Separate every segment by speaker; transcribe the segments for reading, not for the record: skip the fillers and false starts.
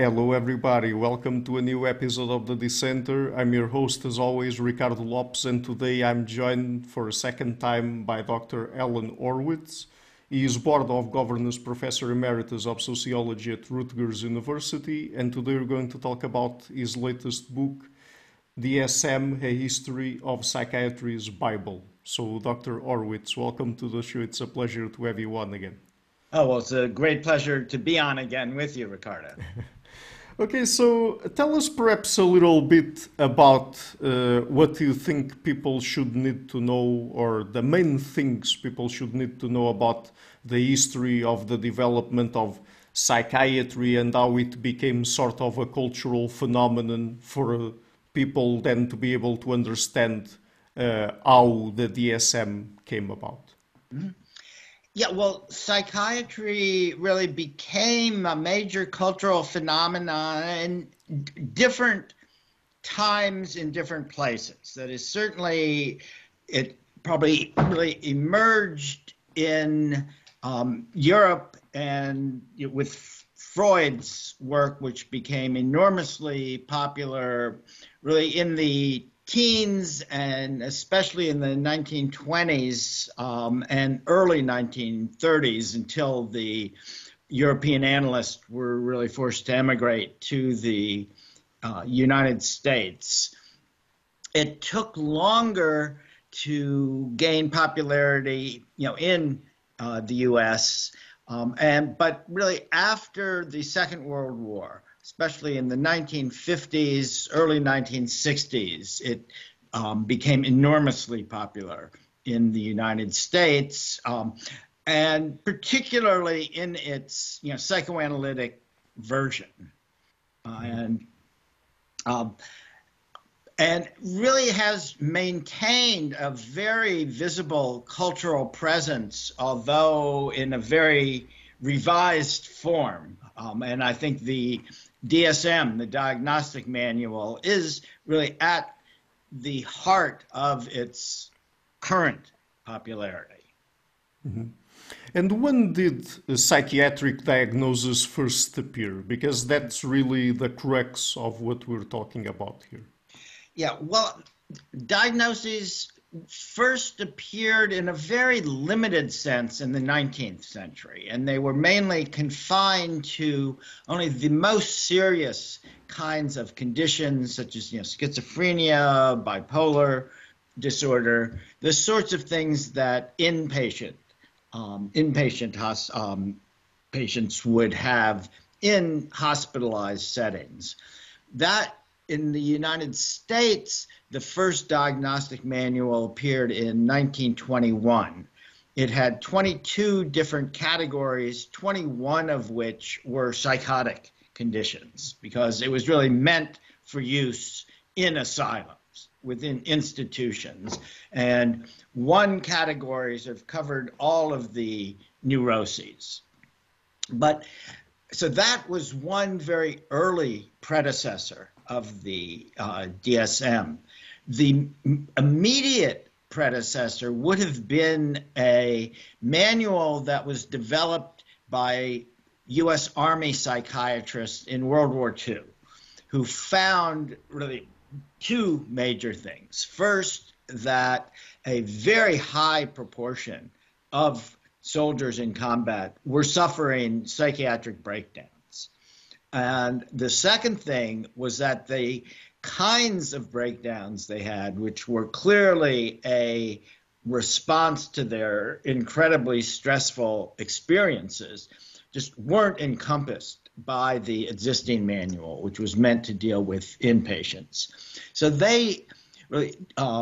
Speaker 1: Hello, everybody. Welcome to a new episode of the Dissenter. I'm your host, as always, Ricardo Lopes, and today I'm joined for a second time by Dr. Alan Horwitz. He is Board of Governors Professor Emeritus of Sociology at Rutgers University, and today we're going to talk about his latest book, DSM, A History of Psychiatry's Bible. So, Dr. Horwitz, welcome to the show. It's a pleasure to have you on again.
Speaker 2: Oh, well, it's a great pleasure to be on again with you, Ricardo.
Speaker 1: Okay, so tell us perhaps a little bit about what you think people should need to know, or the main things people should need to know about the history of the development of psychiatry and how it became sort of a cultural phenomenon for people then to be able to understand how the DSM came about.
Speaker 2: Mhm. Yeah, well, psychiatry really became a major cultural phenomenon in different times in different places. That is, certainly it probably really emerged in Europe and with Freud's work, which became enormously popular really in the teens and especially in the 1920s and early 1930s until the European analysts were really forced to emigrate to the United States. It took longer to gain popularity, in the U.S. But really after the Second World War, especially in the 1950s, early 1960s, it became enormously popular in the United States, and particularly in its psychoanalytic version, and really has maintained a very visible cultural presence, although in a very revised form. And I think the DSM, the Diagnostic Manual, is really at the heart of its current popularity.
Speaker 1: Mm-hmm. And when did a psychiatric diagnosis first appear? Because that's really the crux of what we're talking about here.
Speaker 2: Yeah, well, diagnoses first appeared in a very limited sense in the 19th century, and they were mainly confined to only the most serious kinds of conditions, such as schizophrenia, bipolar disorder, the sorts of things that patients would have in hospitalized settings. That in the United States, the first diagnostic manual appeared in 1921. It had 22 different categories, 21 of which were psychotic conditions, because it was really meant for use in asylums, within institutions. And one category sort of covered all of the neuroses. So that was one very early predecessor of the DSM. The immediate predecessor would have been a manual that was developed by U.S. Army psychiatrists in World War II, who found really two major things. First, that a very high proportion of soldiers in combat were suffering psychiatric breakdowns. And the second thing was that the kinds of breakdowns they had, which were clearly a response to their incredibly stressful experiences, just weren't encompassed by the existing manual, which was meant to deal with inpatients. So they really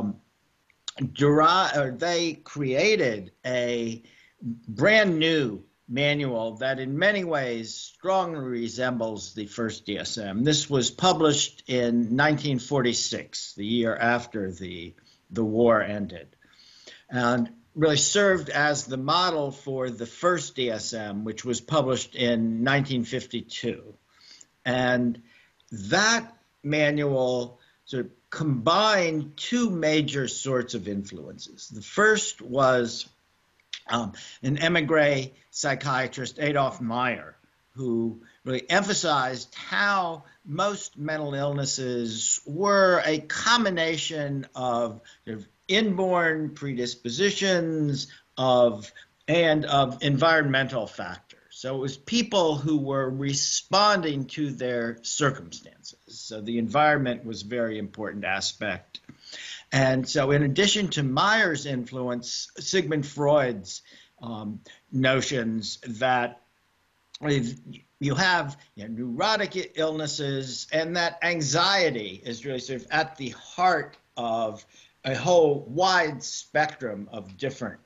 Speaker 2: they created a brand new manual that in many ways strongly resembles the first DSM. This was published in 1946, the year after the war ended, and really served as the model for the first DSM, which was published in 1952. And that manual sort of combined two major sorts of influences. The first was an emigre psychiatrist, Adolf Meyer, who really emphasized how most mental illnesses were a combination of inborn predispositions and of environmental factors. So it was people who were responding to their circumstances. So the environment was a very important aspect. And so in addition to Myers' influence, Sigmund Freud's notions that you have neurotic illnesses, and that anxiety is really sort of at the heart of a whole wide spectrum of different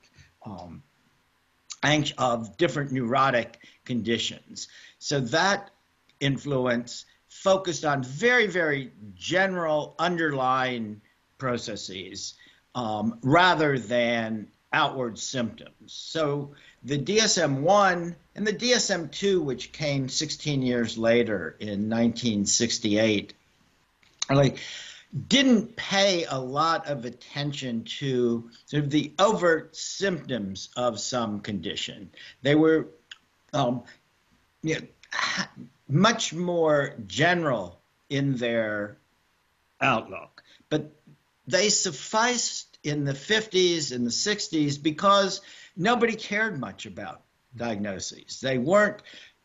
Speaker 2: neurotic conditions. So that influence focused on very, very general underlying processes rather than outward symptoms. So the DSM-1 and the DSM-2, which came 16 years later in 1968, really didn't pay a lot of attention to sort of the overt symptoms of some condition. They were much more general in their outlook, but they sufficed in the 50s and the 60s because nobody cared much about diagnoses. They weren't,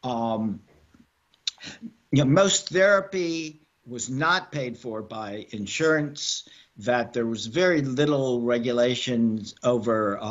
Speaker 2: most therapy was not paid for by insurance, that there was very little regulations over,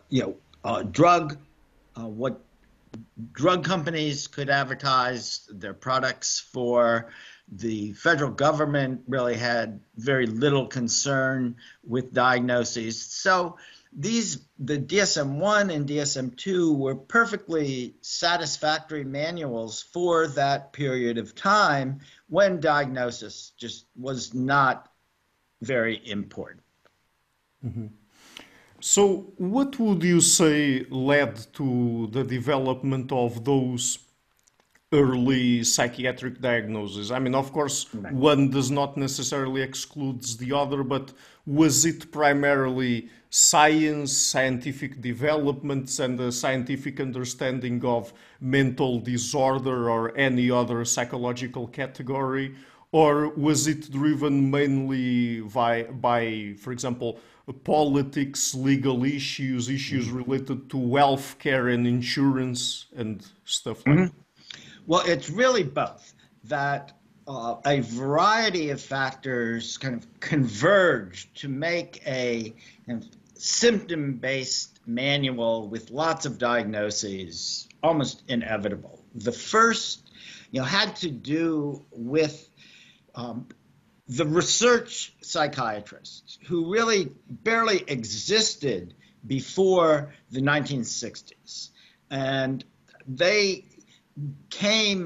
Speaker 2: what drug companies could advertise their products for. The federal government really had very little concern with diagnoses. So the DSM-1 and DSM-2 were perfectly satisfactory manuals for that period of time when diagnosis just was not very important.
Speaker 1: Mm-hmm. So what would you say led to the development of those early psychiatric diagnoses? I mean, of course, one does not necessarily exclude the other, but was it primarily science, scientific developments, and the scientific understanding of mental disorder or any other psychological category? Or was it driven mainly by, for example, politics, legal issues related to welfare and insurance and stuff like that?
Speaker 2: Well, it's really both. That a variety of factors kind of converge to make a symptom-based manual with lots of diagnoses almost inevitable. The first, had to do with the research psychiatrists who really barely existed before the 1960s. And they came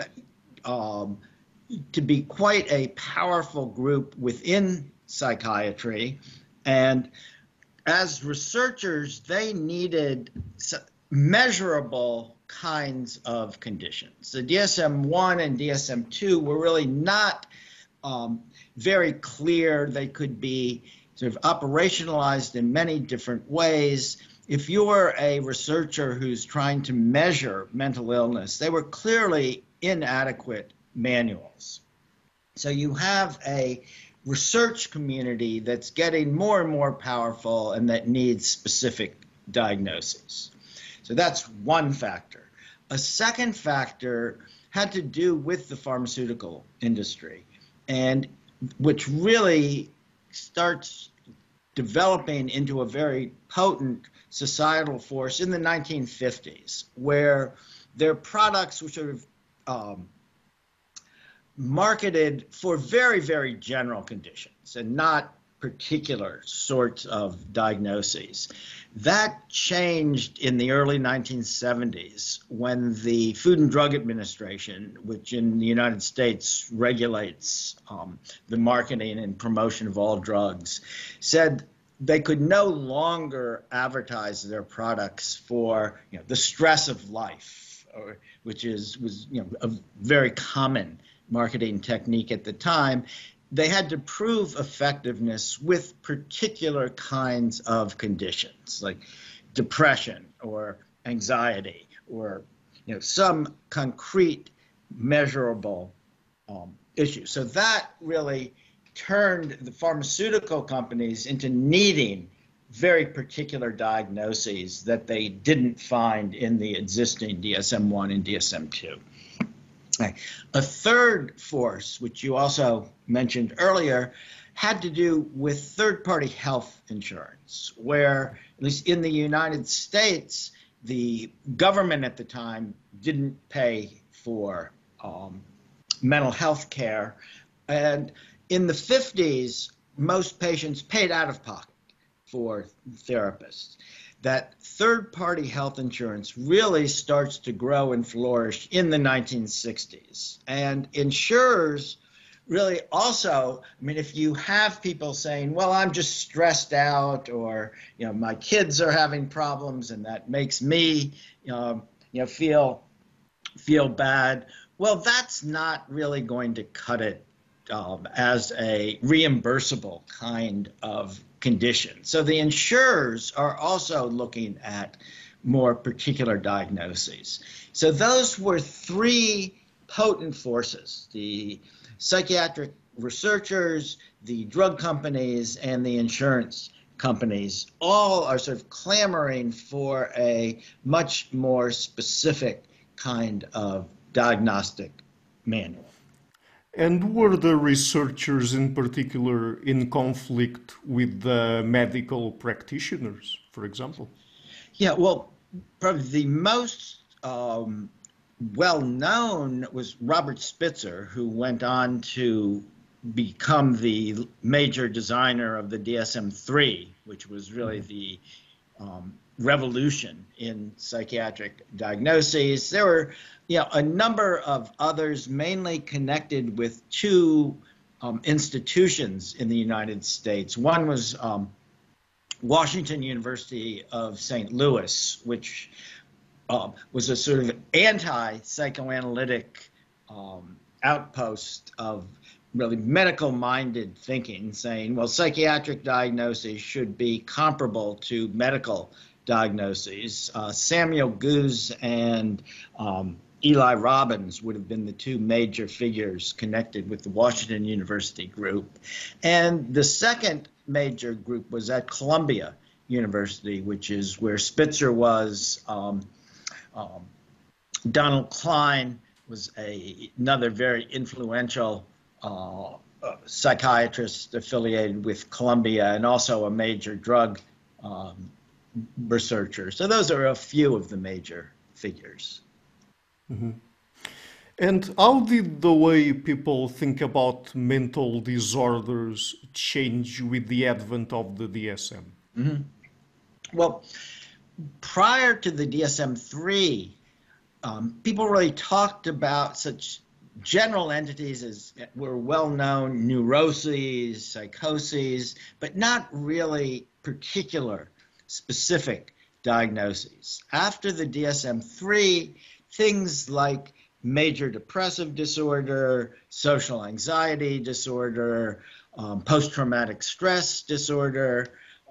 Speaker 2: to be quite a powerful group within psychiatry. And as researchers, they needed measurable kinds of conditions. The DSM-1 and DSM-2 were really not very clear. They could be sort of operationalized in many different ways. If you're a researcher who's trying to measure mental illness, they were clearly inadequate manuals. So you have a research community that's getting more and more powerful and that needs specific diagnoses. So that's one factor. A second factor had to do with the pharmaceutical industry, and which really starts developing into a very potent societal force in the 1950s, where their products were sort of marketed for very, very general conditions and not particular sorts of diagnoses. That changed in the early 1970s when the Food and Drug Administration, which in the United States regulates the marketing and promotion of all drugs, said they could no longer advertise their products for the stress of life, which was a very common marketing technique at the time. They had to prove effectiveness with particular kinds of conditions like depression or anxiety or some concrete measurable issue. So that really turned the pharmaceutical companies into needing very particular diagnoses that they didn't find in the existing DSM-1 and DSM-2. A third force, which you also mentioned earlier, had to do with third-party health insurance, where, at least in the United States, the government at the time didn't pay for mental health care. And in the 50s, most patients paid out of pocket for therapists. That third-party health insurance really starts to grow and flourish in the 1960s. And insurers really also, I mean, if you have people saying, well, I'm just stressed out, or, you know, my kids are having problems and that makes me, feel bad, well, that's not really going to cut it as a reimbursable kind of condition. So the insurers are also looking at more particular diagnoses. So those were three potent forces: the psychiatric researchers, the drug companies, and the insurance companies. All are sort of clamoring for a much more specific kind of diagnostic manual.
Speaker 1: And were the researchers in particular in conflict with the medical practitioners, for example?
Speaker 2: Yeah, well, probably the most well-known was Robert Spitzer, who went on to become the major designer of the DSM-3, which was really the revolution in psychiatric diagnoses. There were, a number of others, mainly connected with two institutions in the United States. One was Washington University of St. Louis, which was a sort of anti-psychoanalytic outpost of really medical-minded thinking, saying, well, psychiatric diagnoses should be comparable to medical diagnoses. Samuel Goose and Eli Robbins would have been the two major figures connected with the Washington University group. And the second major group was at Columbia University, which is where Spitzer was. Donald Klein was another very influential psychiatrist affiliated with Columbia, and also a major drug researcher. So those are a few of the major figures.
Speaker 1: Mm-hmm. And how did the way people think about mental disorders change with the advent of the DSM?
Speaker 2: Mm-hmm. Well, prior to the DSM-3, people really talked about such general entities as were well-known neuroses, psychoses, but not really particular specific diagnoses. After the DSM-3, things like major depressive disorder, social anxiety disorder, post-traumatic stress disorder,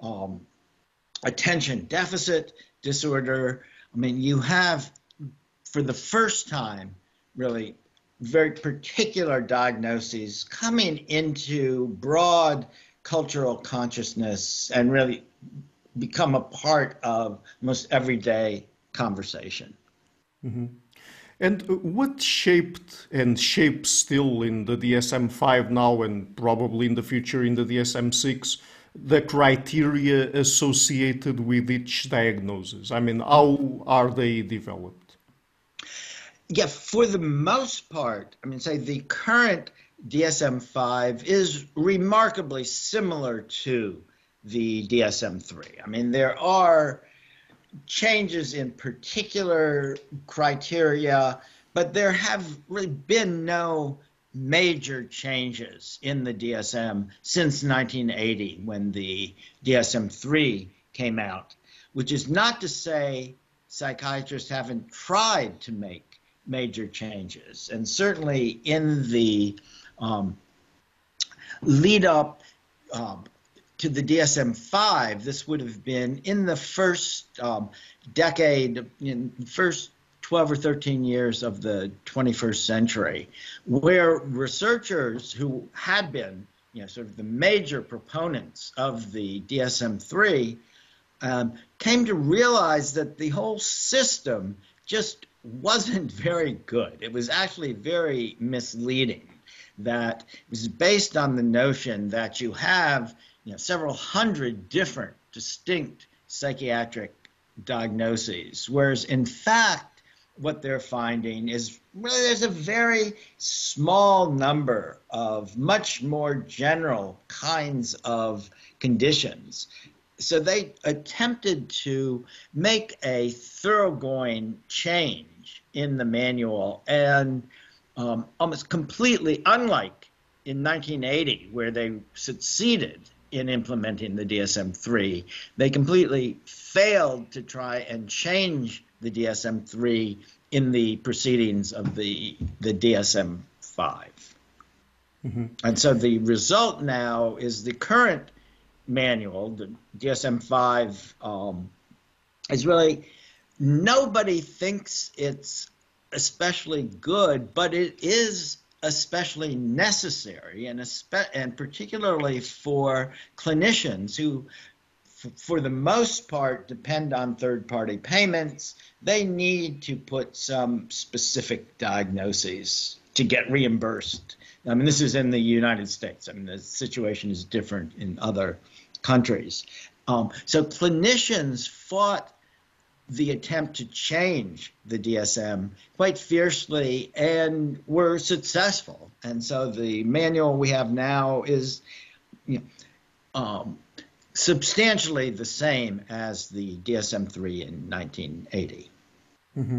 Speaker 2: attention deficit disorder. I mean, you have, for the first time, really very particular diagnoses coming into broad cultural consciousness and really become a part of most everyday conversation.
Speaker 1: Mm-hmm. And what shaped and shapes still in the DSM-5 now, and probably in the future in the DSM-6, the criteria associated with each diagnosis? I mean, how are they developed?
Speaker 2: Yeah, for the most part, I mean, say the current DSM-5 is remarkably similar to the DSM-3. I mean, there are changes in particular criteria, but there have really been no major changes in the DSM since 1980, when the DSM-3 came out, which is not to say psychiatrists haven't tried to make major changes. And certainly in the lead up to the DSM-5, this would have been in the first decade, in the first 12 or 13 years of the 21st century, where researchers who had been, sort of the major proponents of the DSM-3 came to realize that the whole system just wasn't very good. It was actually very misleading, that it was based on the notion that you have several hundred different distinct psychiatric diagnoses, whereas in fact what they're finding is really there's a very small number of much more general kinds of conditions. So they attempted to make a thoroughgoing change in the manual, and almost completely, unlike in 1980, where they succeeded in implementing the DSM-3, they completely failed to try and change the DSM-3 in the proceedings of the DSM-5. Mm-hmm. And so the result now is the current manual, the DSM-5, is really, nobody thinks it's especially good, but it is especially necessary, and particularly for clinicians who, for the most part, depend on third-party payments. They need to put some specific diagnoses to get reimbursed. I mean, this is in the United States. I mean, the situation is different in other countries. So clinicians fought the attempt to change the DSM quite fiercely and were successful. And so the manual we have now is substantially the same as the DSM-3 in 1980.
Speaker 1: Mm-hmm.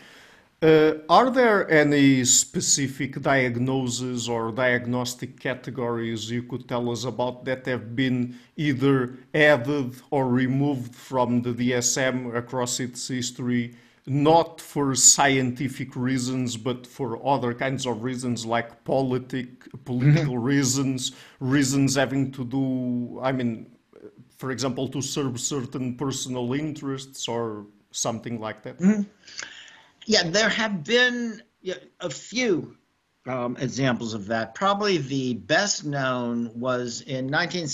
Speaker 1: Are there any specific diagnoses or diagnostic categories you could tell us about that have been either added or removed from the DSM across its history, not for scientific reasons, but for other kinds of reasons like political reasons, reasons having to do, I mean, for example, to serve certain personal interests or something like that?
Speaker 2: Mm-hmm. Yeah, there have been a few examples of that. Probably the best known was in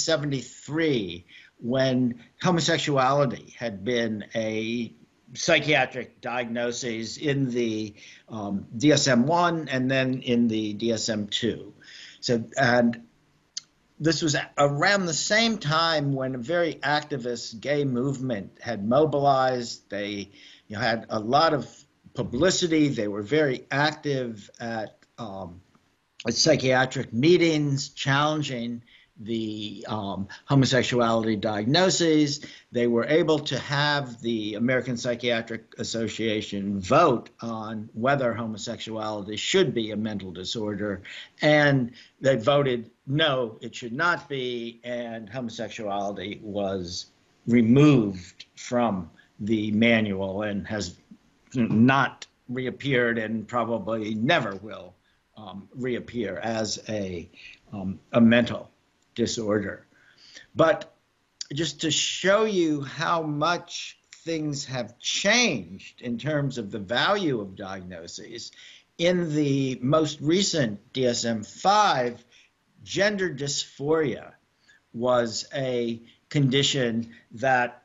Speaker 2: 1973, when homosexuality had been a psychiatric diagnosis in the DSM-1 and then in the DSM-2. So, and this was around the same time when a very activist gay movement had mobilized. They had a lot of publicity. They were very active at psychiatric meetings challenging the homosexuality diagnoses. They were able to have the American Psychiatric Association vote on whether homosexuality should be a mental disorder, and they voted no, it should not be, and homosexuality was removed from the manual and has not reappeared and probably never will reappear as a mental disorder. But just to show you how much things have changed in terms of the value of diagnoses, in the most recent DSM-5, gender dysphoria was a condition that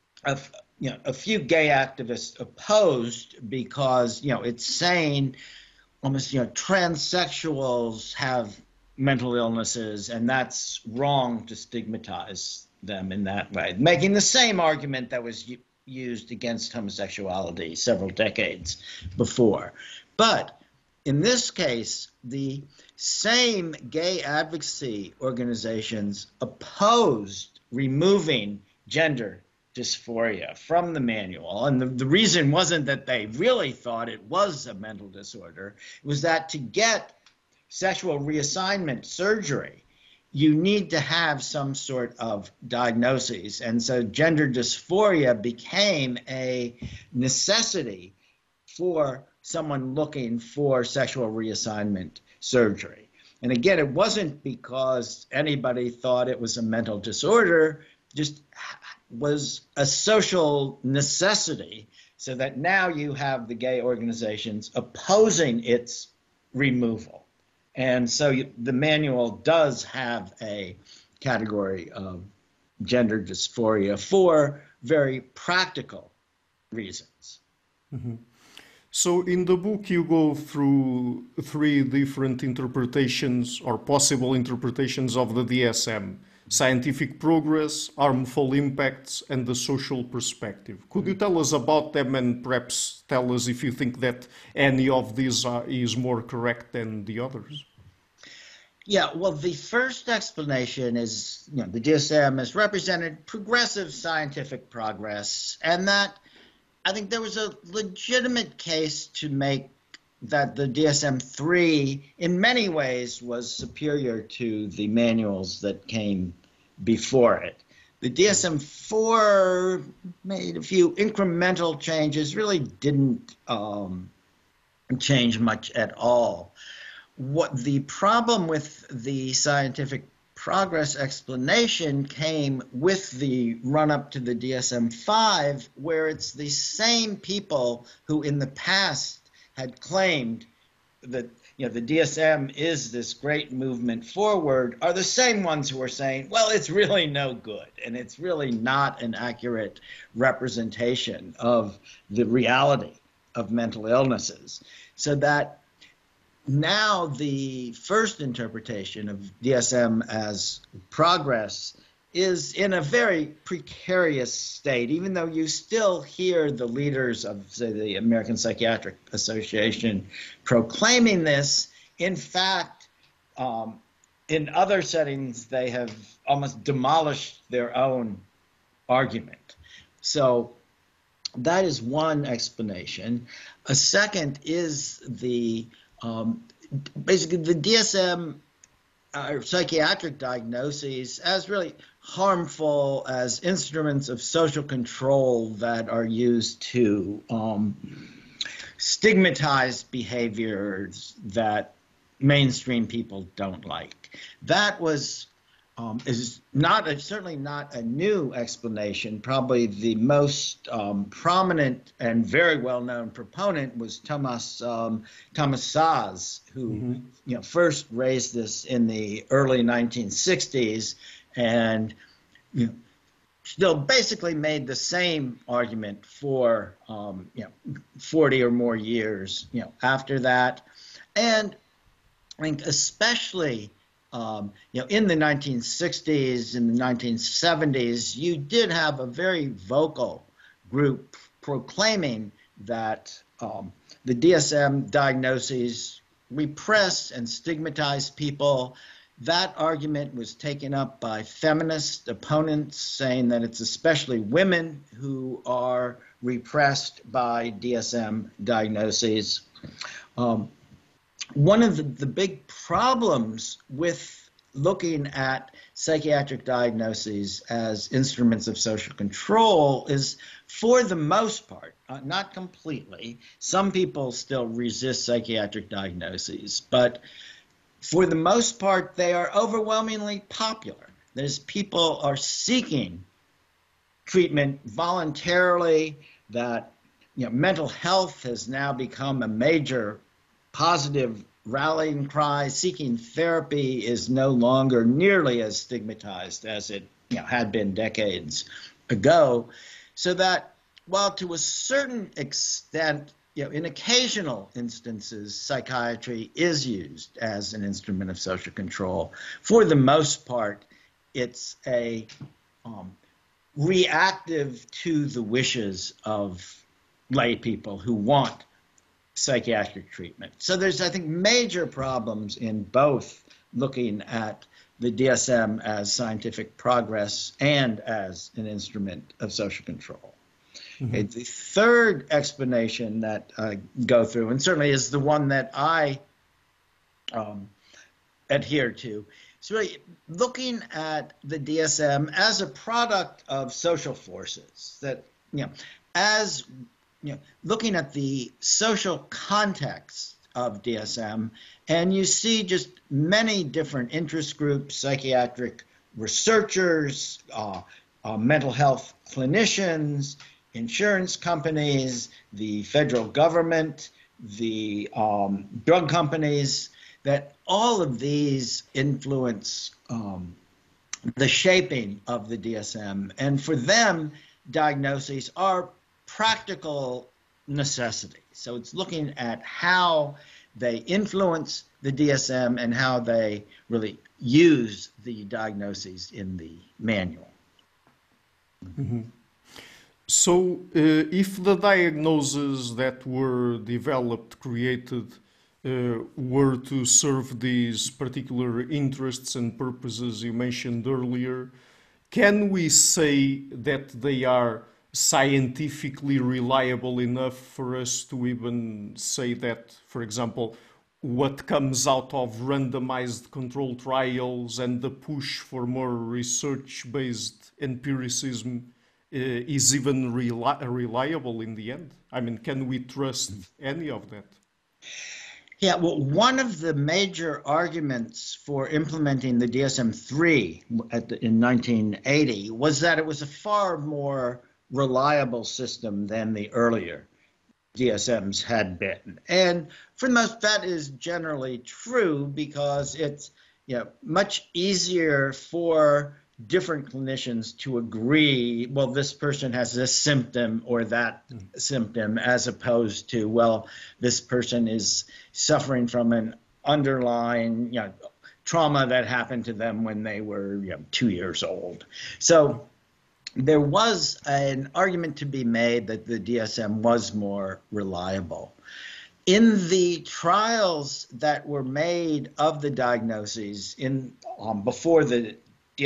Speaker 2: a few gay activists opposed because, it's saying almost, transsexuals have mental illnesses, and that's wrong to stigmatize them in that way, making the same argument that was used against homosexuality several decades before. But in this case, the same gay advocacy organizations opposed removing gender dysphoria from the manual. And the reason wasn't that they really thought it was a mental disorder. It was that to get sexual reassignment surgery, you need to have some sort of diagnosis. And so gender dysphoria became a necessity for someone looking for sexual reassignment surgery. And again, it wasn't because anybody thought it was a mental disorder, just was a social necessity so that now you have the gay organizations opposing its removal. And so the manual does have a category of gender dysphoria for very practical reasons.
Speaker 1: Mm-hmm. So in the book, you go through three different interpretations or possible interpretations of the DSM: scientific progress, harmful impacts, and the social perspective. Could you tell us about them and perhaps tell us if you think that any of these is more correct than the others?
Speaker 2: Yeah, well, the first explanation is, the DSM has represented progressive scientific progress, and that I think there was a legitimate case to make that the DSM-3 in many ways was superior to the manuals that came before it. The DSM-4 made a few incremental changes, really didn't change much at all. What the problem with the scientific progress explanation came with the run-up to the DSM-5, where it's the same people who in the past had claimed that the DSM is this great movement forward, are the same ones who are saying, well, it's really no good, and it's really not an accurate representation of the reality of mental illnesses. So that now the first interpretation of DSM as progress is in a very precarious state, even though you still hear the leaders of, say, the American Psychiatric Association proclaiming this. In fact, in other settings, they have almost demolished their own argument. So that is one explanation. A second is the basically the DSM psychiatric diagnoses as really harmful as instruments of social control that are used to stigmatize behaviors that mainstream people don't like. That was is certainly not a new explanation. Probably the most prominent and very well-known proponent was Thomas Szasz, who first raised this in the early 1960s, and still basically made the same argument for 40 or more years after that. And I think especially in the 1960s, in the 1970s, you did have a very vocal group proclaiming that the DSM diagnoses repress and stigmatize people. That argument was taken up by feminist opponents, saying that it's especially women who are repressed by DSM diagnoses. One of the big problems with looking at psychiatric diagnoses as instruments of social control is, for the most part, not completely, some people still resist psychiatric diagnoses, but for the most part, they are overwhelmingly popular. That is, people are seeking treatment voluntarily, that mental health has now become a major positive rallying cry. Seeking therapy is no longer nearly as stigmatized as it had been decades ago. So that while to a certain extent, in occasional instances, psychiatry is used as an instrument of social control, for the most part, it's a reactive to the wishes of lay people who want psychiatric treatment. So there's, I think, major problems in both looking at the DSM as scientific progress and as an instrument of social control. Mm-hmm. Okay, the third explanation that I go through, and certainly is the one that I adhere to, is really looking at the DSM as a product of social forces, that, as looking at the social context of DSM, and you see just many different interest groups, psychiatric researchers, mental health clinicians, insurance companies, the federal government, the drug companies, that all of these influence the shaping of the DSM. And for them, diagnoses are practical necessity. So it's looking at how they influence the DSM and how they really use the diagnoses in the manual.
Speaker 1: Mm-hmm. So if the diagnoses that were developed, created, were to serve these particular interests and purposes you mentioned earlier, can we say that they are scientifically reliable enough for us to even say that, for example, what comes out of randomized control trials and the push for more research-based empiricism is even reliable in the end? I mean, can we trust any of that?
Speaker 2: Yeah, well, one of the major arguments for implementing the DSM-3 in 1980 was that it was a far more reliable system than the earlier DSMs had been. And for the most, that is generally true because it's much easier for different clinicians to agree, well, this person has this symptom or that symptom, as opposed to, well, this person is suffering from an underlying trauma that happened to them when they were 2 years old. So there was an argument to be made that the DSM was more reliable. In the trials that were made of the diagnoses before the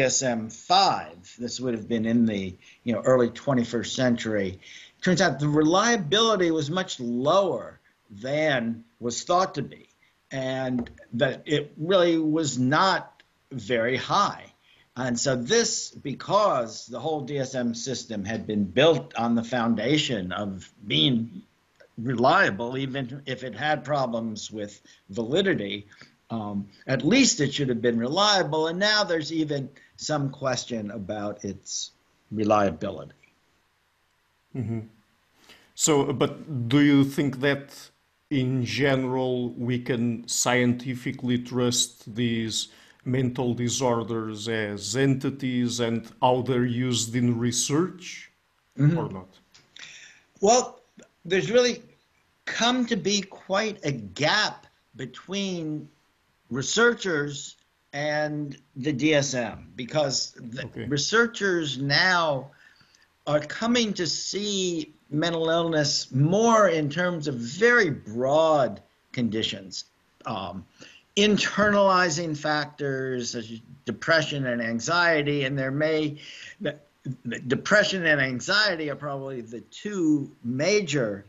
Speaker 2: DSM-5, this would have been in the early 21st century, turns out the reliability was much lower than was thought to be, and that it really was not very high. And so this, because the whole DSM system had been built on the foundation of being reliable, even if it had problems with validity, at least it should have been reliable. And now there's even some question about its reliability.
Speaker 1: Mm-hmm. So, but do you think that in general we can scientifically trust these mental disorders as entities and how they're used in research, or not?
Speaker 2: Well, there's really come to be quite a gap between researchers and the DSM, because researchers now are coming to see mental illness more in terms of very broad conditions, internalizing factors such as depression and anxiety, and depression and anxiety are probably the two major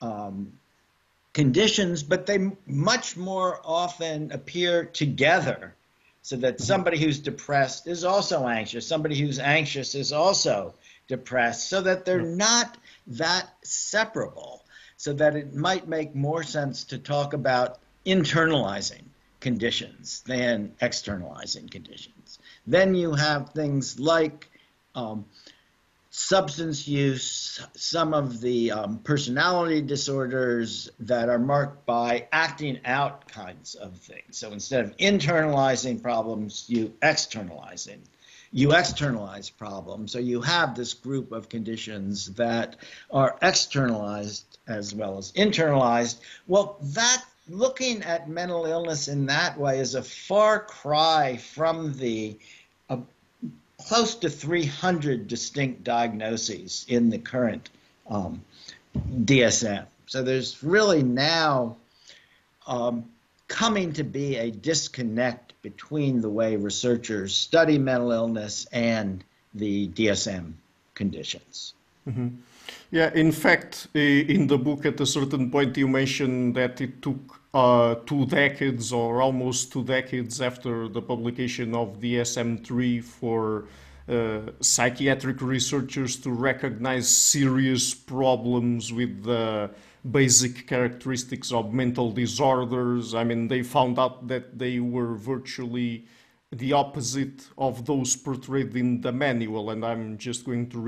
Speaker 2: conditions, but they much more often appear together, so that somebody who's depressed is also anxious, somebody who's anxious is also depressed, so that they're not that separable, so that it might make more sense to talk about internalizing conditions than externalizing conditions. Then you have things like substance use, some of the personality disorders that are marked by acting out kinds of things. So instead of internalizing problems, you externalize problems. So you have this group of conditions that are externalized as well as internalized. Well, that looking at mental illness in that way is a far cry from the close to 300 distinct diagnoses in the current DSM. So there's really now coming to be a disconnect between the way researchers study mental illness and the DSM conditions.
Speaker 1: Mm-hmm. Yeah, in fact, in the book at a certain point you mentioned that it took 2 decades or almost 2 decades after the publication of DSM-3 for psychiatric researchers to recognize serious problems with the basic characteristics of mental disorders. I mean, they found out that they were virtually the opposite of those portrayed in the manual, and I'm just going to read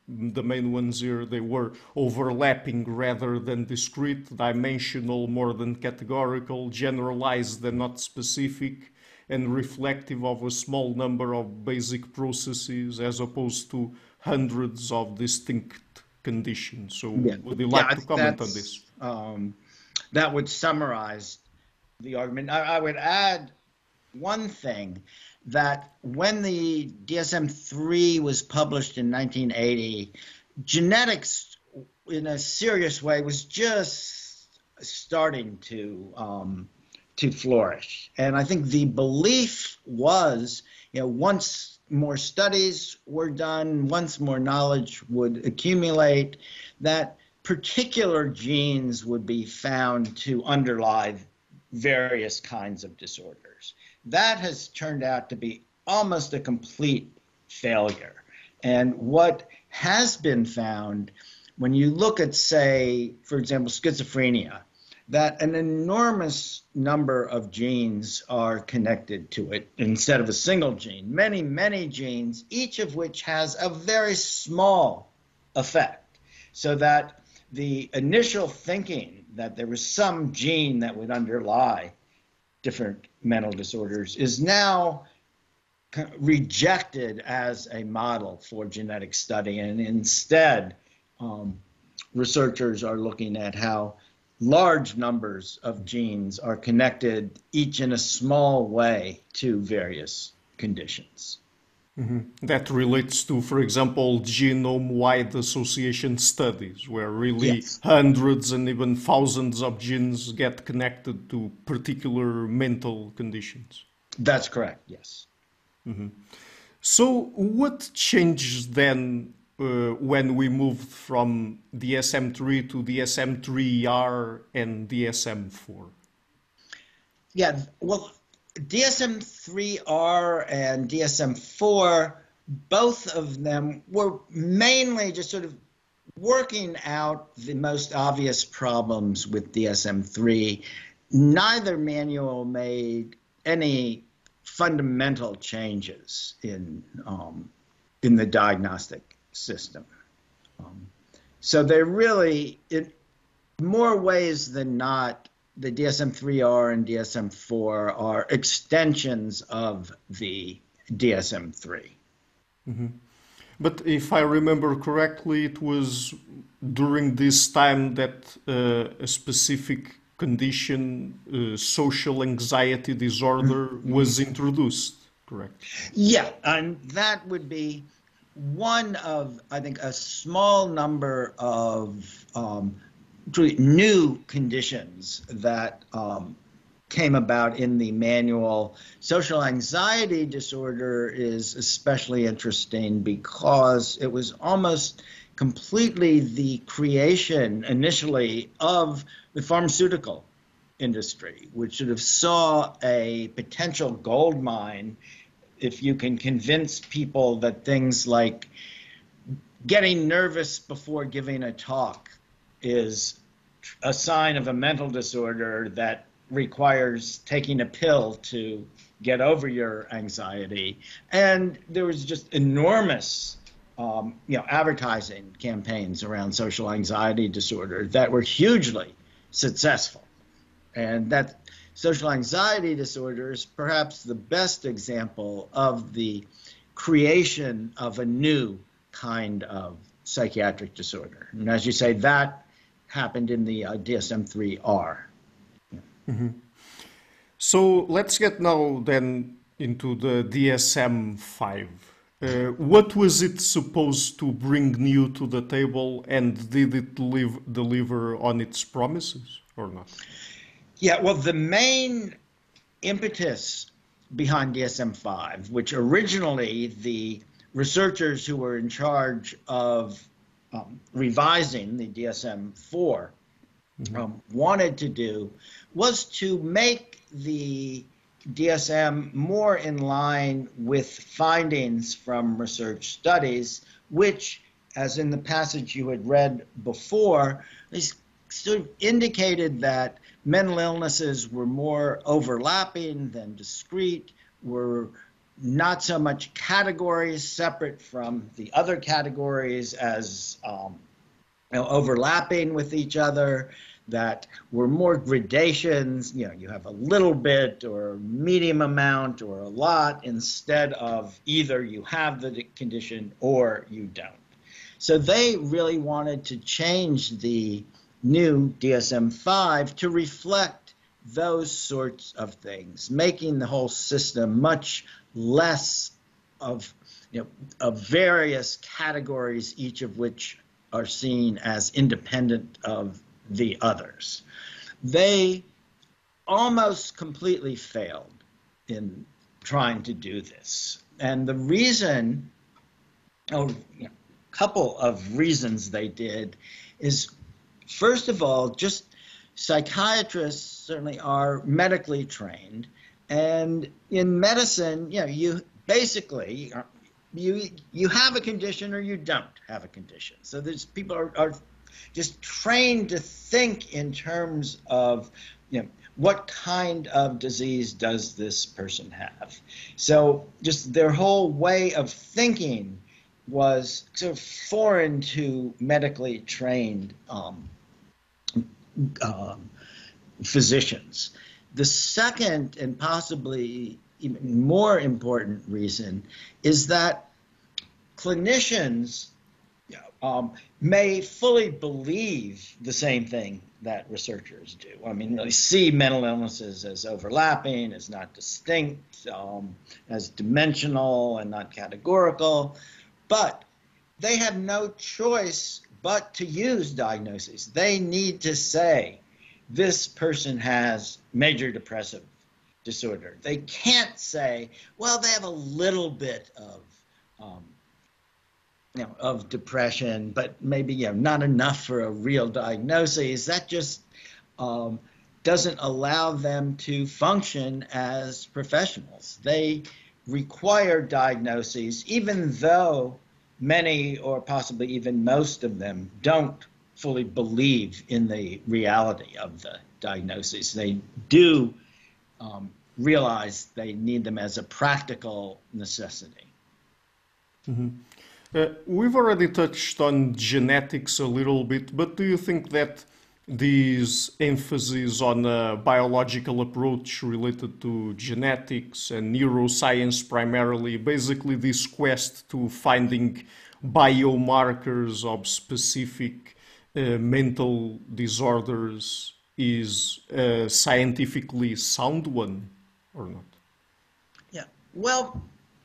Speaker 1: the main ones here, they were overlapping rather than discrete, dimensional more than categorical, generalized and not specific, and reflective of a small number of basic processes as opposed to hundreds of distinct conditions. So
Speaker 2: Yeah,
Speaker 1: would you
Speaker 2: yeah,
Speaker 1: like
Speaker 2: I
Speaker 1: to
Speaker 2: think
Speaker 1: comment on this?
Speaker 2: that would summarize the argument. I would add one thing, that when the DSM-3 was published in 1980, genetics in a serious way was just starting to flourish. And I think the belief was, once more studies were done, once more knowledge would accumulate, that particular genes would be found to underlie various kinds of disorders. That has turned out to be almost a complete failure. And what has been found, when you look at, say, for example, schizophrenia, that an enormous number of genes are connected to it instead of a single gene. Many, many genes, each of which has a very small effect, so that the initial thinking that there was some gene that would underlie different mental disorders is now rejected as a model for genetic study. And instead, researchers are looking at how large numbers of genes are connected, each in a small way, to various conditions.
Speaker 1: That relates to, for example, genome-wide association studies, where really
Speaker 2: Yes,
Speaker 1: hundreds and even thousands of genes get connected to particular mental conditions.
Speaker 2: that's correct, yes.
Speaker 1: So, what changed then when we moved from DSM-3 to DSM-3R and DSM-4?
Speaker 2: Yeah, well, DSM-3R and DSM-4, both of them were mainly just sort of working out the most obvious problems with DSM-3. Neither manual made any fundamental changes in the diagnostic system. So they really, in more ways than not, the DSM-3R and DSM-4 are extensions of the DSM-3.
Speaker 1: But if I remember correctly, it was during this time that a specific condition, social anxiety disorder, was introduced, correct?
Speaker 2: Yeah, and that would be one of, I think, a small number of new conditions that came about in the manual. Social anxiety disorder is especially interesting because it was almost completely the creation initially of the pharmaceutical industry, which sort of saw a potential gold mine if you can convince people that things like getting nervous before giving a talk is a sign of a mental disorder that requires taking a pill to get over your anxiety. And there was just enormous advertising campaigns around social anxiety disorder that were hugely successful. And that social anxiety disorder is perhaps the best example of the creation of a new kind of psychiatric disorder. And as you say, that happened in the DSM-3R.
Speaker 1: So let's get now then into the DSM-5. What was it supposed to bring new to the table, and did it deliver on its promises or not?
Speaker 2: Yeah, well, the main impetus behind DSM-5, which originally the researchers who were in charge of revising the DSM-4 wanted to do, was to make the DSM more in line with findings from research studies, which, as in the passage you had read before, is sort of indicated that mental illnesses were more overlapping than discrete, were not so much categories separate from the other categories as overlapping with each other, that were more gradations. You have a little bit or medium amount or a lot, instead of either you have the condition or you don't. So they really wanted to change the new DSM-5 to reflect those sorts of things, making the whole system much less of various categories, each of which are seen as independent of the others. They almost completely failed in trying to do this. And the reason, a couple of reasons they did, is first of all, just psychiatrists certainly are medically trained. And in medicine, you basically, you have a condition or you don't have a condition. So there's people are just trained to think in terms of, what kind of disease does this person have? So just their whole way of thinking was sort of foreign to medically trained physicians. The second and possibly even more important reason is that clinicians may fully believe the same thing that researchers do. I mean, really see mental illnesses as overlapping, as not distinct, as dimensional and not categorical, but they have no choice but to use diagnoses. They need to say, this person has major depressive disorder. They can't say, well, they have a little bit of depression, but maybe not enough for a real diagnosis. That just doesn't allow them to function as professionals. They require diagnoses, even though many or possibly even most of them don't fully believe in the reality of the diagnosis. They do realize they need them as a practical necessity.
Speaker 1: Mm-hmm. We've already touched on genetics a little bit, but do you think that these emphasis on a biological approach related to genetics and neuroscience primarily, basically this quest to finding biomarkers of specific mental disorders, is a scientifically sound one or not?
Speaker 2: Yeah, well,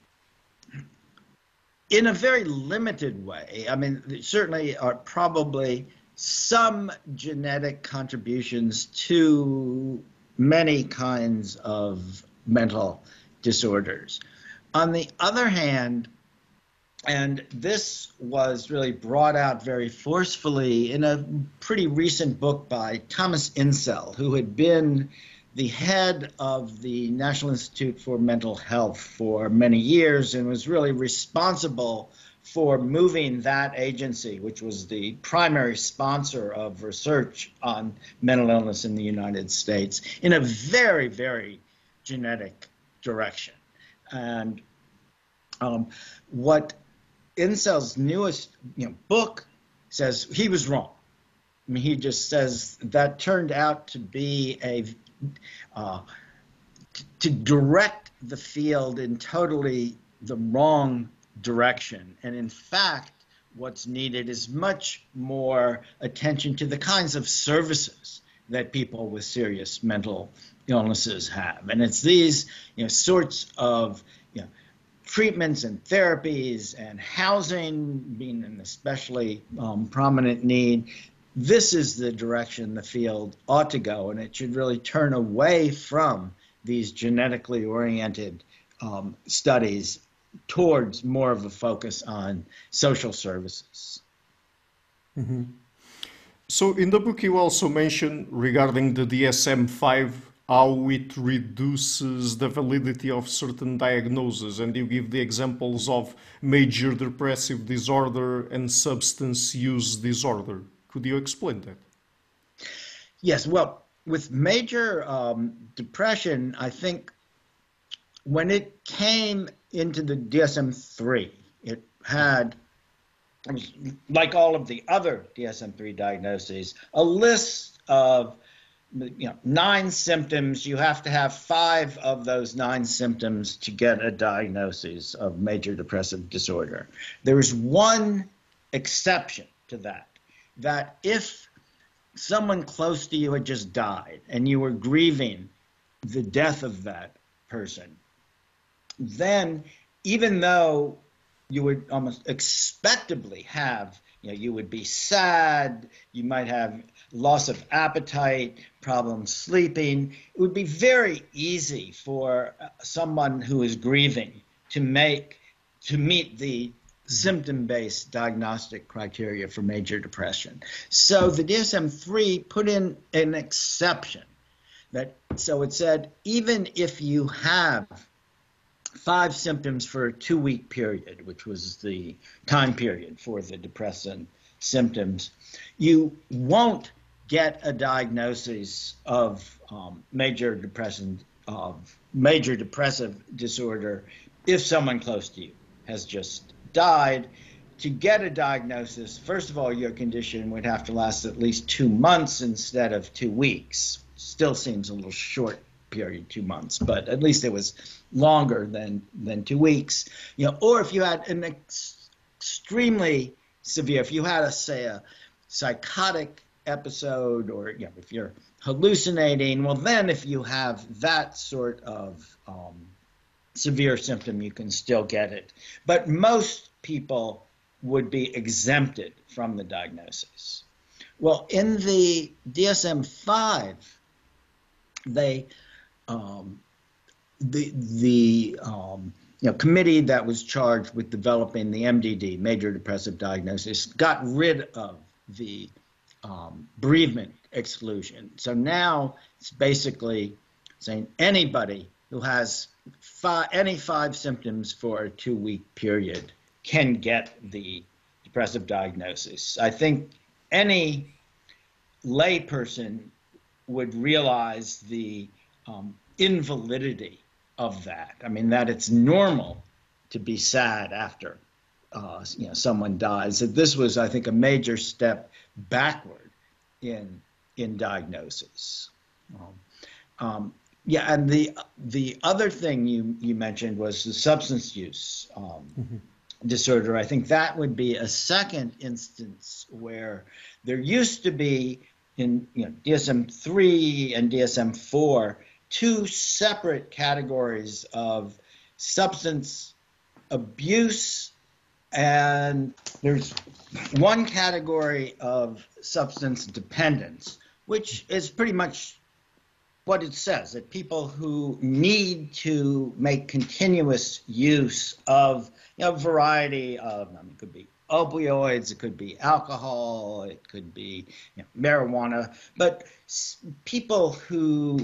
Speaker 2: in a very limited way. I mean, there certainly are probably some genetic contributions to many kinds of mental disorders. On the other hand, and this was really brought out very forcefully in a pretty recent book by Thomas Insel, who had been the head of the National Institute for Mental Health for many years and was really responsible for moving that agency, which was the primary sponsor of research on mental illness in the United States, in a very, very genetic direction. And what Insel's newest book says, he was wrong. I mean, he just says that turned out to be to direct the field in totally the wrong direction. And in fact, what's needed is much more attention to the kinds of services that people with serious mental illnesses have. And it's these sorts of treatments and therapies and housing being an especially prominent need. This is the direction the field ought to go, and it should really turn away from these genetically oriented studies towards more of a focus on social services.
Speaker 1: Mm-hmm. So in the book you also mention regarding the DSM-5 how it reduces the validity of certain diagnoses, and you give the examples of major depressive disorder and substance use disorder. Could you explain that?
Speaker 2: Yes, well, with major depression, I think when it came into the DSM-3, it was like all of the other DSM-3 diagnoses, a list of 9 symptoms. You have to have 5 of those 9 symptoms to get a diagnosis of major depressive disorder. There is one exception to that if someone close to you had just died and you were grieving the death of that person, then even though you would almost expectably have, you would be sad, you might have loss of appetite, problems sleeping, it would be very easy for someone who is grieving to meet the symptom-based diagnostic criteria for major depression. So the DSM-3 put in an exception so it said, even if you have 5 symptoms for a 2-week period, which was the time period for the depressant symptoms, you won't get a diagnosis of major depressive disorder if someone close to you has just died. To get a diagnosis, first of all, your condition would have to last at least 2 months instead of 2 weeks. Still seems a little short period, 2 months, but at least it was longer than 2 weeks. Or if you had an extremely severe, if you had say a psychotic episode, or if you're hallucinating, well then if you have that sort of severe symptom, you can still get it. But most people would be exempted from the diagnosis. Well, in the DSM-5, they the committee that was charged with developing the MDD, major depressive diagnosis, got rid of the bereavement exclusion. So now it's basically saying anybody who has any 5 symptoms for a 2-week period can get the depressive diagnosis. I think any layperson would realize the invalidity of that. I mean, that it's normal to be sad after someone dies. That this was, I think, a major step backward in diagnosis. And the other thing you mentioned was the substance use disorder. I think that would be a second instance where there used to be in DSM-3 and DSM-4 2 separate categories of substance abuse, and there's one category of substance dependence, which is pretty much what it says, that people who need to make continuous use of a variety of, it could be opioids, it could be alcohol, it could be marijuana, but people who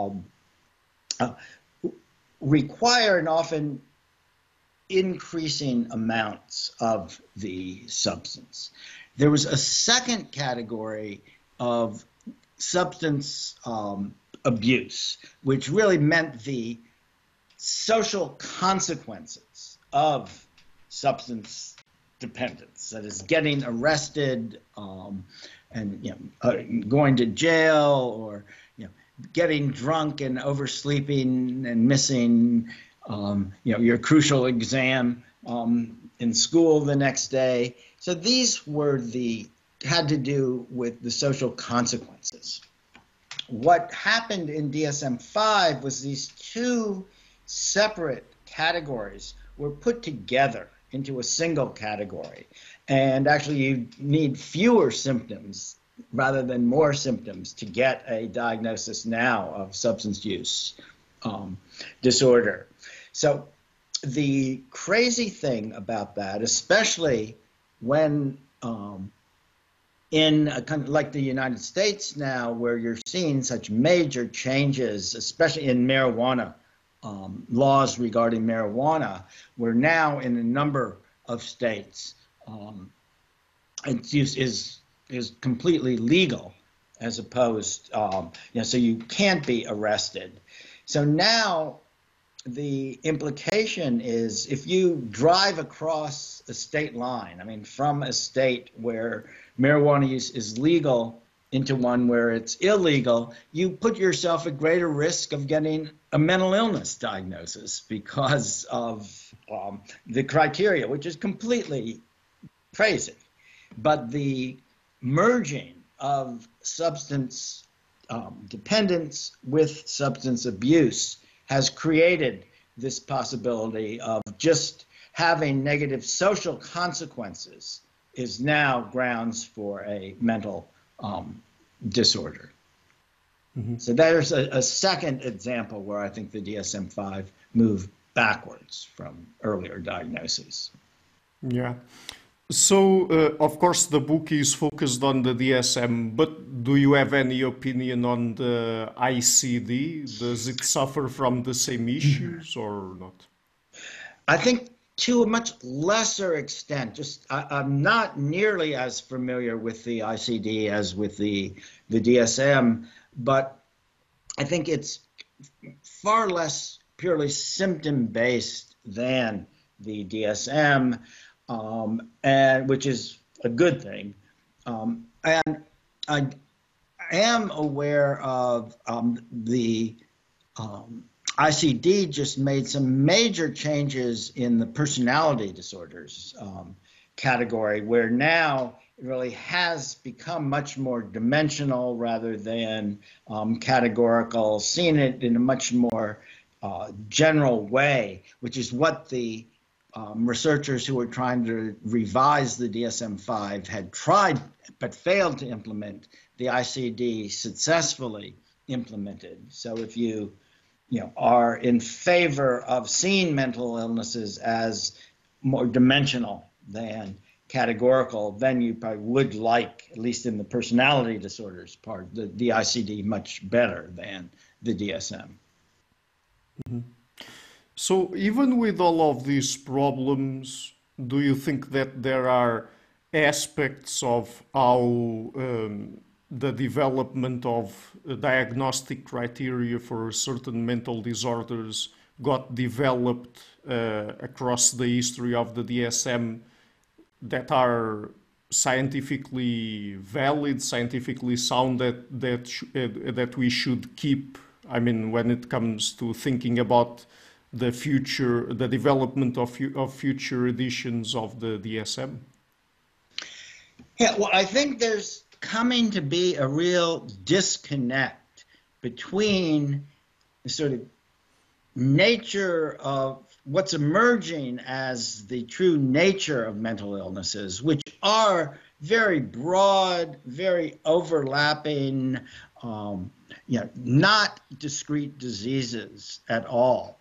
Speaker 2: require and often increasing amounts of the substance. There was a second category of substance abuse, which really meant the social consequences of substance dependence. That is, getting arrested and going to jail, or getting drunk and oversleeping and missing your crucial exam in school the next day. So these had to do with the social consequences. What happened in DSM-5 was these 2 separate categories were put together into a single category. And actually you need fewer symptoms rather than more symptoms to get a diagnosis now of substance use disorder. So the crazy thing about that, especially when in a country like the United States now, where you're seeing such major changes, especially in marijuana laws regarding marijuana, where now in a number of states its use is completely legal, as opposed, so you can't be arrested. So now the implication is if you drive across a state line, I mean, from a state where marijuana use is legal into one where it's illegal, you put yourself at greater risk of getting a mental illness diagnosis because of the criteria, which is completely crazy. But the merging of substance dependence with substance abuse has created this possibility of just having negative social consequences is now grounds for a mental disorder. Mm-hmm. So there's a second example where I think the DSM-5 moved backwards from earlier diagnoses.
Speaker 1: Yeah. So, of course, the book is focused on the DSM, but do you have any opinion on the ICD? Does it suffer from the same issues or not?
Speaker 2: I think to a much lesser extent. I'm not nearly as familiar with the ICD as with the DSM, but I think it's far less purely symptom-based than the DSM. And which is a good thing. And I am aware of the ICD just made some major changes in the personality disorders category, where now it really has become much more dimensional rather than categorical, seeing it in a much more general way, which is what the researchers who were trying to revise the DSM-5 had tried but failed to implement. The ICD successfully implemented. So if you are in favor of seeing mental illnesses as more dimensional than categorical, then you probably would like, at least in the personality disorders part, the ICD much better than the DSM.
Speaker 1: Mm-hmm. So even with all of these problems, do you think that there are aspects of how the development of diagnostic criteria for certain mental disorders got developed across the history of the DSM that are scientifically valid, scientifically sound, that we should keep? I mean, when it comes to thinking about the development of future editions of the DSM?
Speaker 2: Yeah, well, I think there's coming to be a real disconnect between the sort of nature of what's emerging as the true nature of mental illnesses, which are very broad, very overlapping, not discrete diseases at all.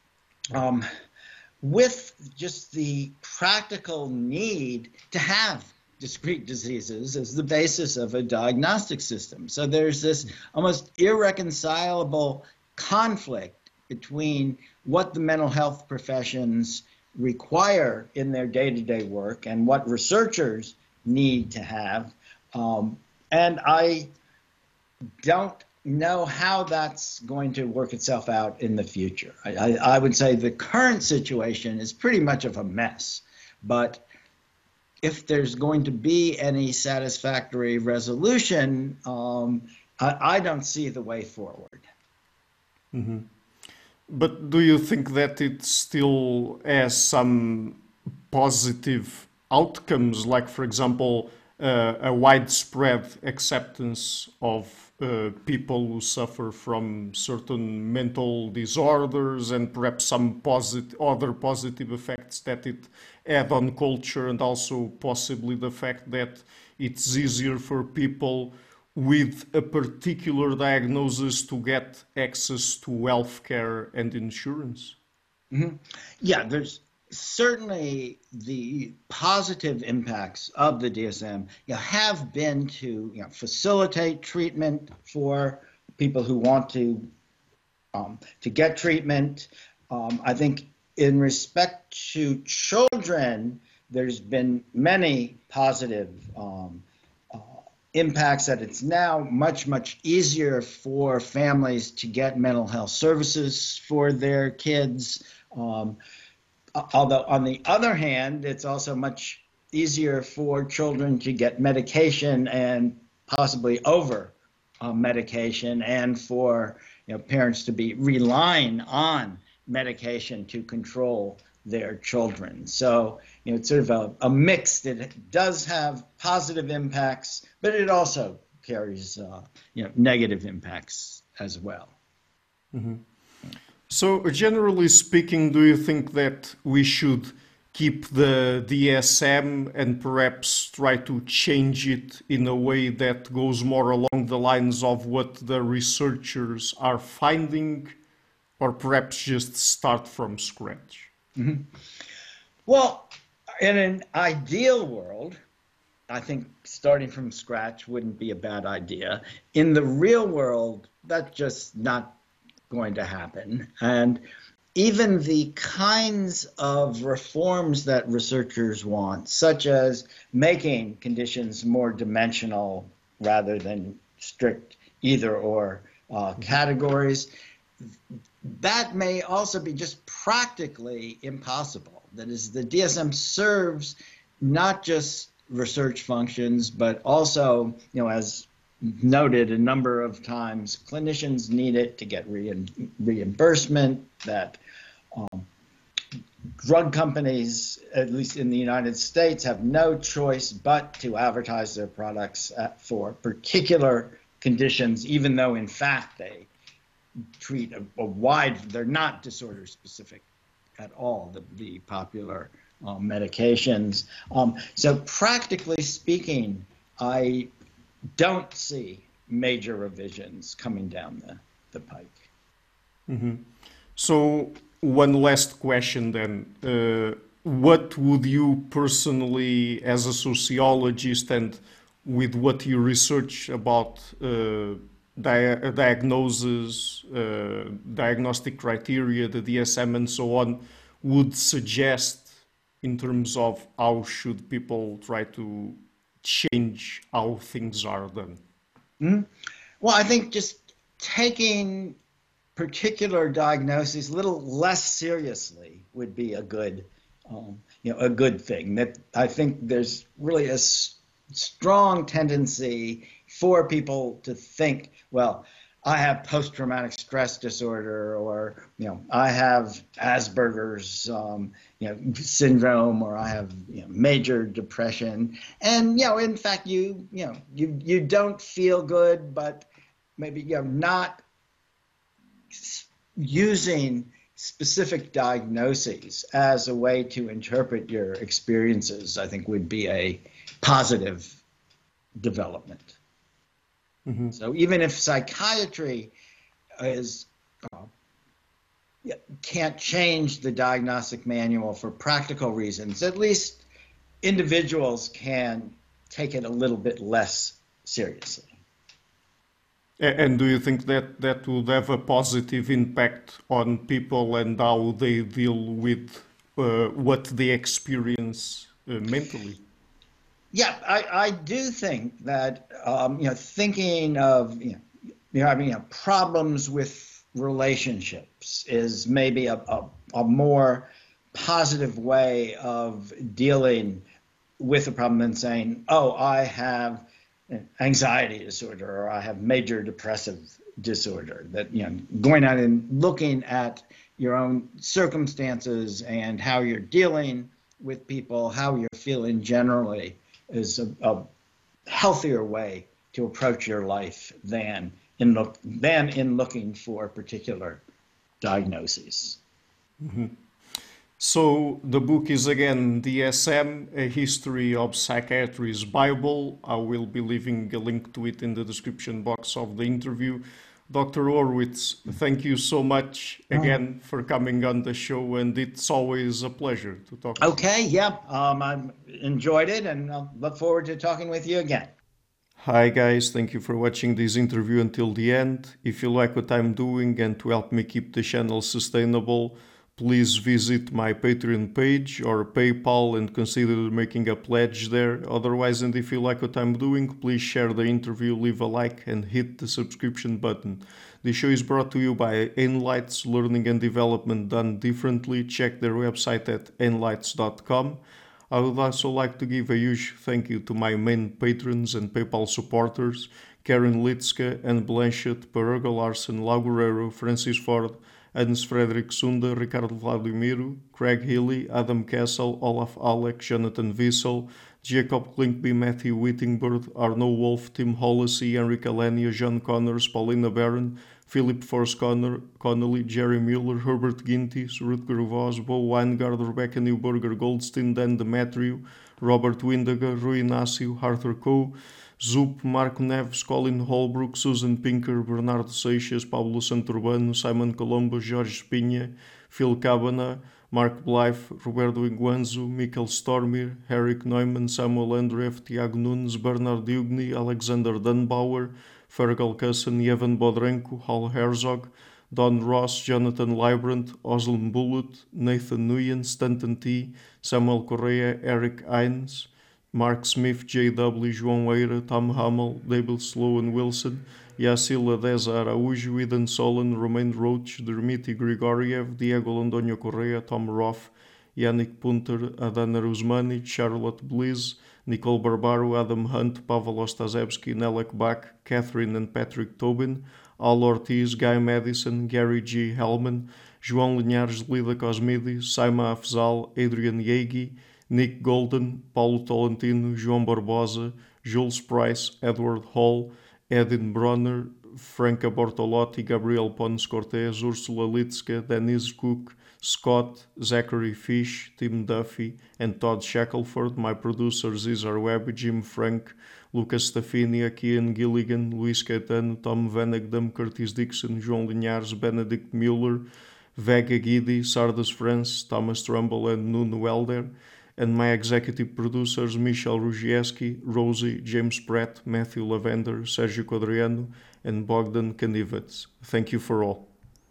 Speaker 2: With just the practical need to have discrete diseases as the basis of a diagnostic system. So there's this almost irreconcilable conflict between what the mental health professions require in their day-to-day work and what researchers need to have. And I don't know how that's going to work itself out in the future. I would say the current situation is pretty much of a mess, but if there's going to be any satisfactory resolution, I don't see the way forward.
Speaker 1: Mm-hmm. But do you think that it still has some positive outcomes, like, for example, a widespread acceptance of people who suffer from certain mental disorders and perhaps some other positive effects that it had on culture, and also possibly the fact that it's easier for people with a particular diagnosis to get access to healthcare and insurance?
Speaker 2: Mm-hmm. Yeah, there's certainly the positive impacts of the DSM have been to facilitate treatment for people who want to get treatment. I think in respect to children, there's been many positive impacts that it's now much, much easier for families to get mental health services for their kids. Although, on the other hand, it's also much easier for children to get medication and possibly over medication, and for parents to be relying on medication to control their children. So it's sort of a mix that does have positive impacts, but it also carries negative impacts as well.
Speaker 1: Mm-hmm. So generally speaking, do you think that we should keep the DSM and perhaps try to change it in a way that goes more along the lines of what the researchers are finding, or perhaps just start from scratch?
Speaker 2: Mm-hmm. Well, in an ideal world, I think starting from scratch wouldn't be a bad idea. In the real world, that's just not going to happen. And even the kinds of reforms that researchers want, such as making conditions more dimensional rather than strict either or categories, that may also be just practically impossible. That is, the DSM serves not just research functions, but also, as noted a number of times, clinicians need it to get reimbursement, that drug companies, at least in the United States, have no choice but to advertise their products for particular conditions, even though in fact they treat a wide, they're not disorder specific at all, the popular medications. So practically speaking, I don't see major revisions coming down the pike.
Speaker 1: Mm-hmm. So one last question then. What would you personally, as a sociologist and with what you research about diagnosis, diagnostic criteria, the DSM and so on, would suggest in terms of how should people try to change how things are done?
Speaker 2: Mm-hmm. Well, I think just taking particular diagnoses a little less seriously would be a good thing. That I think there's really a strong tendency for people to think, well, I have post-traumatic stress disorder, or I have Asperger's syndrome, or I have major depression, and in fact you don't feel good, but maybe not using specific diagnoses as a way to interpret your experiences, I think would be a positive development. Mm-hmm. So even if psychiatry can't change the diagnostic manual for practical reasons, at least individuals can take it a little bit less seriously.
Speaker 1: And do you think that would have a positive impact on people and how they deal with what they experience mentally?
Speaker 2: Yeah, I do think that thinking of having problems with relationships is maybe a more positive way of dealing with a problem than saying, oh, I have anxiety disorder, or I have major depressive disorder. That going out and looking at your own circumstances and how you're dealing with people, how you're feeling generally, is a healthier way to approach your life than in looking for particular diagnoses.
Speaker 1: Mm-hmm. So the book is again DSM, A History of Psychiatry's Bible. I will be leaving a link to it in the description box of the interview. Dr. Horwitz, thank you so much again for coming on the show, and it's always a pleasure to talk to you.
Speaker 2: Okay, yeah, I enjoyed it, and I'll look forward to talking with you again.
Speaker 1: Hi guys, thank you for watching this interview until the end. If you like what I'm doing and to help me keep the channel sustainable, please visit my Patreon page or PayPal and consider making a pledge there. Otherwise, and if you like what I'm doing, please share the interview, leave a like, and hit the subscription button. The show is brought to you by Enlights, learning and development done differently. Check their website at enlights.com. I would also like to give a huge thank you to my main patrons and PayPal supporters, Karen Litska, Anne Blanchett, Parago Larsen, Lau Guerrero, Francis Ford, Hans Frederick Sunda, Ricardo Vladimiro, Craig Healy, Adam Kessel, Olaf Alec, Jonathan Wissel, Jacob Klinkby, Matthew Whittingbird, Arno Wolf, Tim Hollesy, Enrique Alenia, John Connors, Paulina Barron, Philip Force Connolly, Jerry Mueller, Herbert Gintis, Rutger Vos, Bo Weingard, Rebecca Newberger, Goldstein, Dan Demetriou, Robert Windager, Rui Inácio, Arthur Coe, Zup, Marco Neves, Colin Holbrook, Susan Pinker, Bernardo Seixas, Pablo Santurbano, Simon Colombo, Jorge Espinha, Phil Cabana, Mark Blythe, Roberto Iguanzo, Michael Stormir, Eric Neumann, Samuel Andreev, Tiago Nunes, Bernard Ugni, Alexander Dunbauer, Fergal Cusson, Evan Bodrenko, Hal Herzog, Don Ross, Jonathan Librand, Oslam Bullitt, Nathan Nguyen, Stanton T, Samuel Correa, Eric Hines, Mark Smith, J.W., João Eira, Tom Hummel, David Sloan Wilson, Yacila Deza Araújo, Eden Solon, Romain Roach, Dmitry Grigoriev, Diego Londonio Correa, Tom Roth, Yannick Punter, Adana Rusmani, Charlotte Bliss, Nicole Barbaro, Adam Hunt, Pavel Ostazewski, Nelek Bach, Catherine and Patrick Tobin, Al Ortiz, Guy Madison, Gary G. Hellman, João Linhares, Lida Cosmides, Saima Afzal, Adrian Yegi, Nick Golden, Paulo Tolentino, João Barbosa, Jules Price, Edward Hall, Edin Bronner, Franca Bortolotti, Gabriel Pons Cortez, Ursula Litska, Denise Cook, Scott, Zachary Fish, Tim Duffy, and Todd Shackelford. My producers Cesar Webb, Jim Frank, Lucas Stafinia, Kian Gilligan, Luís Caetano, Tom Vanagdam, Curtis Dixon, João Linhares, Benedict Mueller, Vega Guidi, Sardas France, Thomas Trumbull, and Nuno Welder. And my executive producers Michel Rugieski, Rosie, James Pratt, Matthew Lavender, Sergio Quadriano, and Bogdan Kanivets. Thank you for all.